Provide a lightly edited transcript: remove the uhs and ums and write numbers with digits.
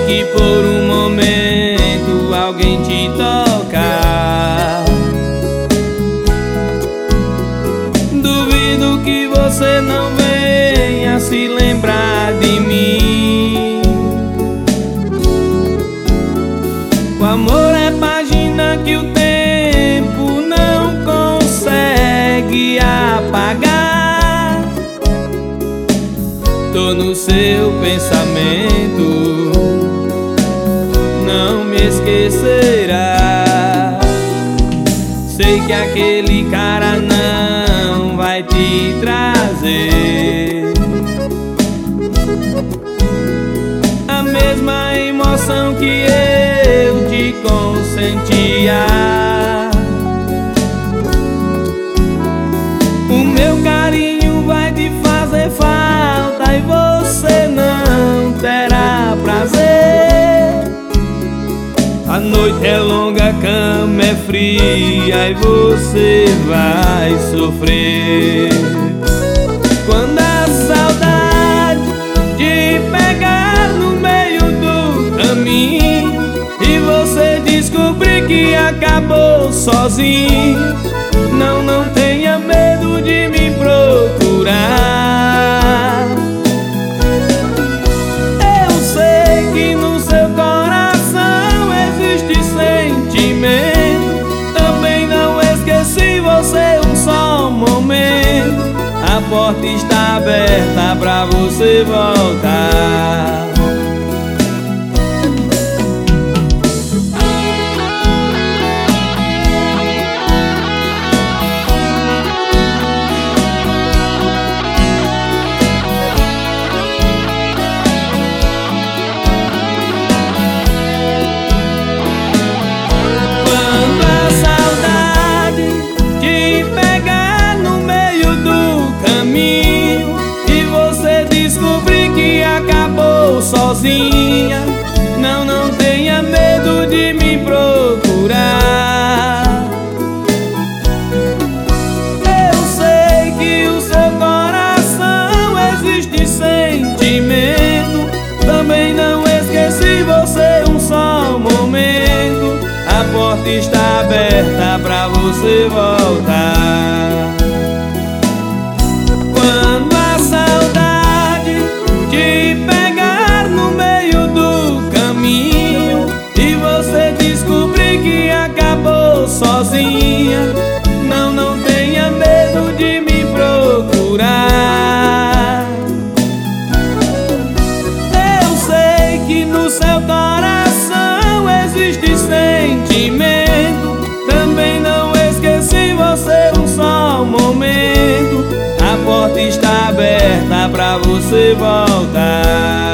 que por um momento alguém te tocar. Duvido que você não venha se lembrar de mim. O amor é página que o tempo não consegue apagar. Tô no seu pensamento, não me esquecerá. Sei que aquele cara não vai te trazer a mesma emoção que eu te consentia. O meu carinho vai te fazer falta e você não terá prazer. A noite é longa, a cama é fria e você vai sofrer. Quando a saudade te pegar no meio do caminho e você descobrir que acabou sozinho, não tenha medo de me procurar. Eu sei que no seu coração existe sentimento. Também não esqueci você um só momento. A porta está aberta pra você voltar. Sozinha, não tenha medo de me procurar. Eu sei que o seu coração existe sentimento. Também não esqueci você um só momento. A porta está aberta pra você voltar. Quando a saudade te pegar no meio do caminho e você descobrir que acabou sozinha, não tenha medo de me procurar. Eu sei que no seu coração existe sentimento. Também não esqueci você um só momento. A porta está aberta pra você voltar.